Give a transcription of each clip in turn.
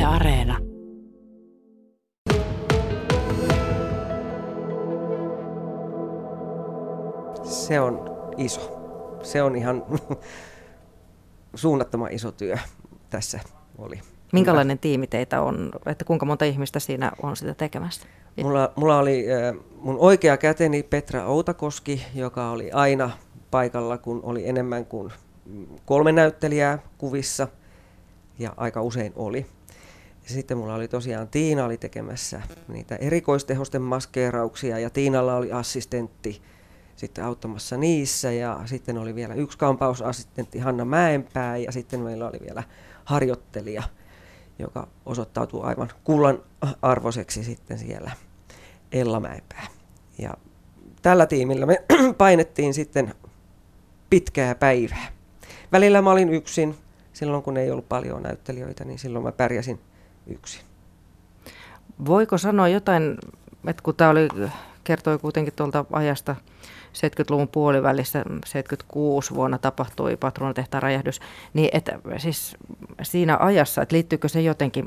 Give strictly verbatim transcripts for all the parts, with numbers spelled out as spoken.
Areena. Se on iso. Se on ihan suunnattoman iso työ tässä oli. Minkälainen tiimi teitä on, että kuinka monta ihmistä siinä on sitä tekemässä? Mulla, mulla oli äh, mun oikea käteni Petra Outakoski, joka oli aina paikalla, kun oli enemmän kuin kolme näyttelijää kuvissa, ja aika usein oli. Ja sitten mulla oli tosiaan Tiina oli tekemässä niitä erikoistehosten maskeerauksia, ja Tiinalla oli assistentti sitten auttamassa niissä, ja sitten oli vielä yksi kampausassistentti Hanna Mäenpää, ja sitten meillä oli vielä harjoittelija, joka osoittautui aivan kullan arvoiseksi sitten siellä, Ella Mäenpää. Ja tällä tiimillä me painettiin sitten pitkää päivää. Välillä mä olin yksin, silloin kun ei ollut paljon näyttelijöitä, niin silloin mä pärjäsin yksin. Voiko sanoa jotain, että kun tämä oli, kertoi kuitenkin tuolta ajasta seitsemänkymmentäluvun puolivälissä, seitsemänkymmentäkuusi vuonna tapahtui Patruunatehtaan räjähdys, niin että siis siinä ajassa, että liittyykö se jotenkin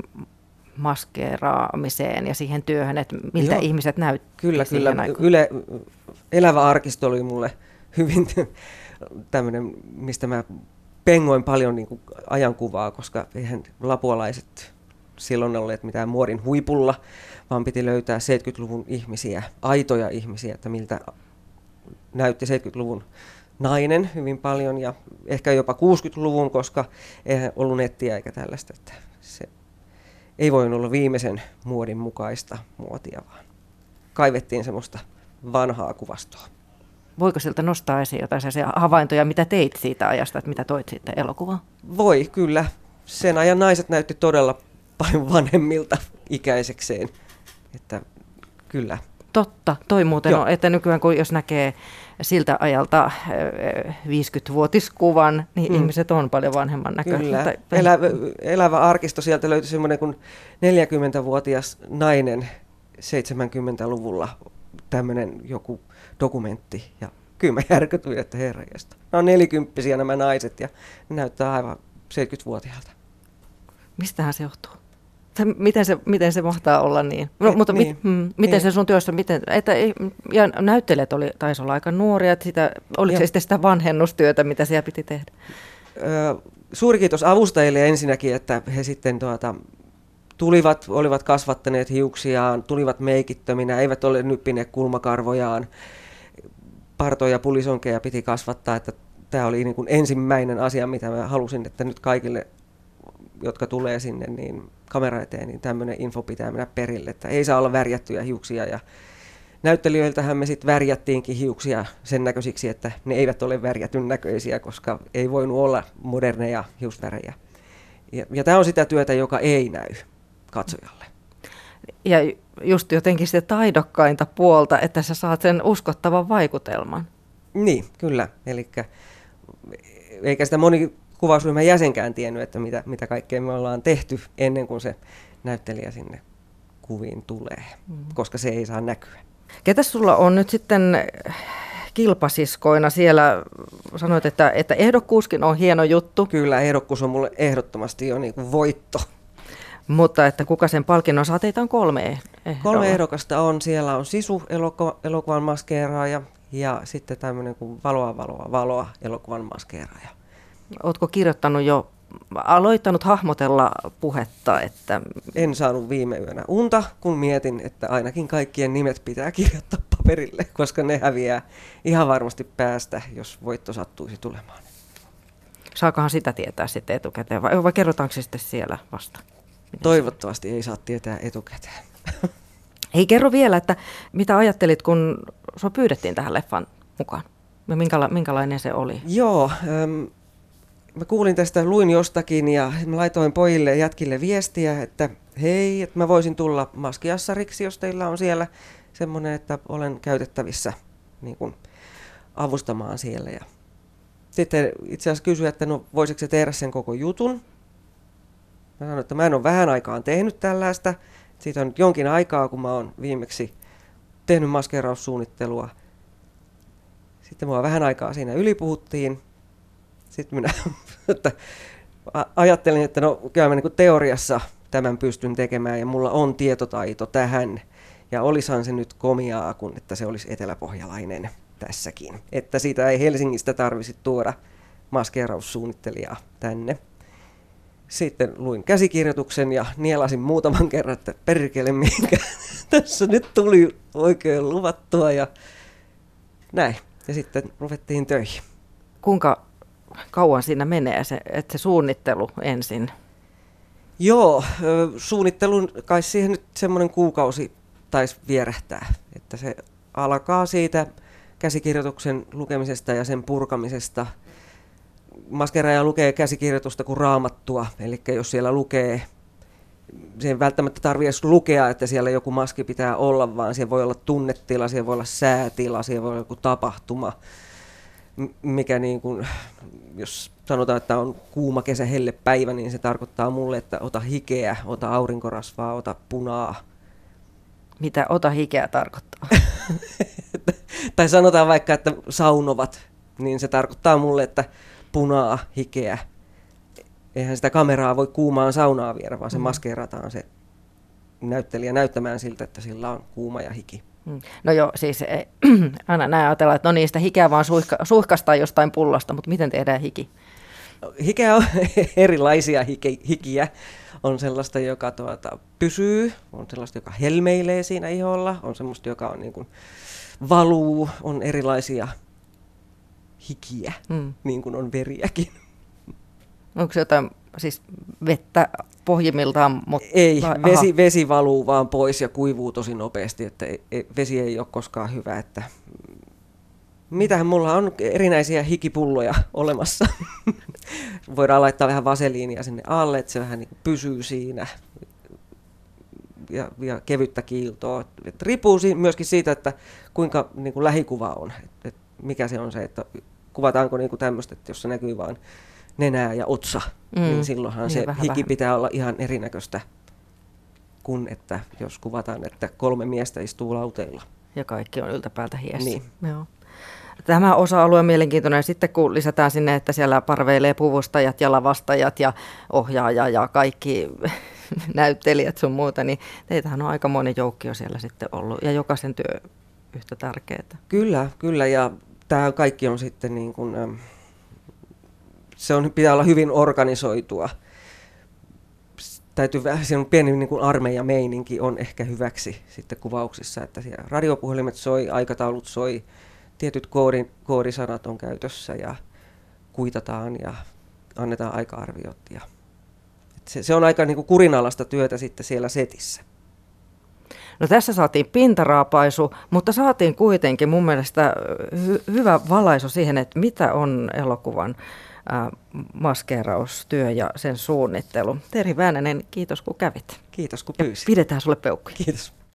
maskeeraamiseen ja siihen työhön, että miltä Joo, ihmiset näytti? Kyllä, kyllä. Yle, elävä arkisto oli mulle hyvin tämmöinen, mistä mä pengoin paljon niin kuin ajankuvaa, koska eihän lapualaiset silloin olleet mitään muodin huipulla, vaan piti löytää seitsemänkymmentäluvun ihmisiä, aitoja ihmisiä, että miltä näytti seitsemänkymmentäluvun nainen hyvin paljon ja ehkä jopa kuusikymmentäluvun, koska eihän ollut nettiä eikä tällaista, että se ei voinut olla viimeisen muodin mukaista muotia, vaan kaivettiin semmoista vanhaa kuvastoa. Voiko sieltä nostaa esiin jotain sellaisia havaintoja, mitä teit siitä ajasta, että mitä toit sitten elokuvaan? Voi, kyllä. Sen ajan naiset näytti todella paljon vanhemmilta ikäisekseen, että kyllä. Totta, toi muuten on, että nykyään kun jos näkee siltä ajalta viisikymmentävuotiskuvan, niin mm. ihmiset on paljon vanhemman näköisiä. Kyllä, elävä, elävä arkisto, sieltä löytyi semmoinen kuin neljäkymmentävuotias nainen seitsemänkymmentäluvulla, tämmöinen joku dokumentti, ja kyllä mä järkytyin, että herranjestas. Nämä on nelikymppisiä nämä naiset, ja ne näyttää aivan seitsemänkymmentävuotiaalta. Mistähän se johtuu? Miten se, miten se mahtaa olla niin? No, mutta niin, mit, mm, miten niin. Se sun työssä, miten, että, ja näyttelijät oli, taisi olla aika nuoria, että sitä, oliko ja. se sitten sitä vanhennustyötä, mitä siellä piti tehdä? Ö, suuri kiitos avustajille ensinnäkin, että he sitten tuota, tulivat, olivat kasvattaneet hiuksiaan, tulivat meikittöminä, eivät ole nyppineet kulmakarvojaan, partoja ja pulisonkeja piti kasvattaa, että tämä oli niin kuin ensimmäinen asia, mitä mä halusin, että nyt kaikille, jotka tulee sinne, niin kamera eteen, niin tämmöinen info pitää mennä perille, että ei saa olla värjättyjä hiuksia. Ja näyttelijöiltähän me sitten värjättiinkin hiuksia sen näköisiksi, että ne eivät ole värjätyn näköisiä, koska ei voinut olla moderneja hiusvärejä. Ja, ja tämä on sitä työtä, joka ei näy katsojalle. Ja just jotenkin sitä taidokkainta puolta, että sä saat sen uskottavan vaikutelman. Niin, kyllä. Elikkä, eikä sitä moni kuvausryhmän jäsenkään tiennyt, että mitä, mitä kaikkea me ollaan tehty ennen kuin se näyttelijä sinne kuviin tulee, mm. koska se ei saa näkyä. Ketäs sulla on nyt sitten kilpasiskoina siellä? Sanoit, että, että ehdokkuuskin on hieno juttu. Kyllä, ehdokkuus on mulle ehdottomasti jo niin kuin voitto. Mutta että kuka sen palkinnon saa? Teitä on kolme ehdolla. Kolme ehdokasta on. Siellä on Sisu, elokuva, elokuvan maskeeraaja, ja sitten tämmöinen kuin Valoa, valoa, valoa, elokuvan maskeeraaja. Oletko kirjoittanut jo, aloittanut hahmotella puhetta? Että en saanut viime yönä unta, kun mietin, että ainakin kaikkien nimet pitää kirjoittaa paperille, koska ne häviää ihan varmasti päästä, jos voitto sattuisi tulemaan. Saakohan sitä tietää sitten etukäteen, vai, vai kerrotaanko se sitten siellä vasta? Miten Toivottavasti se ei saa tietää etukäteen. Hei, kerro vielä, että mitä ajattelit, kun sua pyydettiin tähän leffan mukaan? Minkäla- minkälainen se oli? Joo, ähm, mä kuulin tästä, luin jostakin ja mä laitoin pojille ja jätkille viestiä, että hei, että mä voisin tulla maskiassariksi, jos teillä on siellä semmoinen, että olen käytettävissä niin kuin avustamaan siellä. Ja sitten itse asiassa kysyi, että no voisiko se tehdä sen koko jutun. Mä sanoin, että mä en ole vähän aikaan tehnyt tällaista. Siitä on nyt jonkin aikaa, kun mä oon viimeksi tehnyt maskeeraussuunnittelua. Sitten mua vähän aikaa siinä ylipuhuttiin. Sitten minä että ajattelin, että no kyllä mä niin kuin teoriassa tämän pystyn tekemään ja mulla on tietotaito tähän. Ja olisahan se nyt komiaa, kun että se olisi eteläpohjalainen tässäkin. Että siitä ei Helsingistä tarvitsisi tuoda maskeeraussuunnittelijaa tänne. Sitten luin käsikirjoituksen ja nielasin muutaman kerran, että perkele minkä tässä nyt tuli oikein luvattua ja näin. Ja sitten ruvettiin töihin. Kuinka kauan siinä menee se, että se suunnittelu ensin? Joo, suunnittelun kai siihen nyt semmoinen kuukausi taisi vierähtää. Että se alkaa siitä käsikirjoituksen lukemisesta ja sen purkamisesta. Maskeeraaja lukee käsikirjoitusta kuin raamattua, eli jos siellä lukee, se ei välttämättä tarvitse edes lukea, että siellä joku maski pitää olla, vaan siellä voi olla tunnetila, siellä voi olla säätila, siellä voi olla joku tapahtuma, mikä niin kuin, jos sanotaan, että on kuuma kesä, helle päivä, niin se tarkoittaa mulle, että ota hikeä, ota aurinkorasvaa, ota punaa. Mitä ota hikeä tarkoittaa? Tai sanotaan vaikka, että saunovat, niin se tarkoittaa mulle, että punaa, hikeä. Eihän sitä kameraa voi kuumaan saunaa viedä, vaan se mm. maskeerataan se näyttelijä näyttämään siltä, että sillä on kuuma ja hiki. No joo, siis aina näin ajatellaan, että no niin, sitä hikeä vaan suihka, suihkastaa jostain pullosta, mutta miten tehdään hiki? Hikeä on erilaisia hike, hikiä. On sellaista, joka tuota, pysyy, on sellaista, joka helmeilee siinä iholla, on sellaista, joka on niin kuin valuu, on erilaisia hikiä, mm. niin kuin on veriäkin. Onko se jotain siis vettä pohjimmiltaan? Mutta ei, vesi, vesi valuu vaan pois ja kuivuu tosi nopeasti, että ei, ei, vesi ei ole koskaan hyvä. Että mitähän mulla on erinäisiä hikipulloja olemassa. Voidaan laittaa vähän vaseliinia sinne alle, että se vähän niin kuin pysyy siinä ja, ja kevyttä kiiltoa. Et riippuu si- myöskin siitä, että kuinka niin kuin lähikuva on, et, et mikä se on se, että kuvataanko niin kuin tämmöistä, että jos se näkyy vaan nenää ja otsa, mm. niin silloinhan niin, se vähän, hiki vähän. Pitää olla ihan erinäköistä kuin, että jos kuvataan, että kolme miestä istuu lauteilla. Ja kaikki on yltäpäältä hiessä. Niin. Joo. Tämä osa-alue on mielenkiintoinen. Sitten kun lisätään sinne, että siellä parveilee puvustajat ja lavastajat ja ohjaaja ja kaikki näyttelijät sun muuta, niin teitähän on aikamoinen joukkio siellä sitten ollut ja jokaisen työ yhtä tärkeää. Kyllä, kyllä ja tämä kaikki on sitten niin kuin, se on, pitää olla hyvin organisoitua. Täytyy vähän, siinä on pieni niin kuin armeijameininki on ehkä hyväksi sitten kuvauksissa, että siellä radiopuhelimet soi, aikataulut soi, tietyt koodin, koodisanat on käytössä ja kuitataan ja annetaan aika-arviot. Ja se, se on aika niin kuin kurinalaista työtä sitten siellä setissä. No tässä saatiin pintaraapaisu, mutta saatiin kuitenkin mun mielestä hy- hyvä valaisu siihen, että mitä on elokuvan äh, maskeeraustyö ja sen suunnittelu. Terhi Väänänen, kiitos kun kävit. Kiitos kun pyysit. Ja pidetään sulle peukkuja. Kiitos.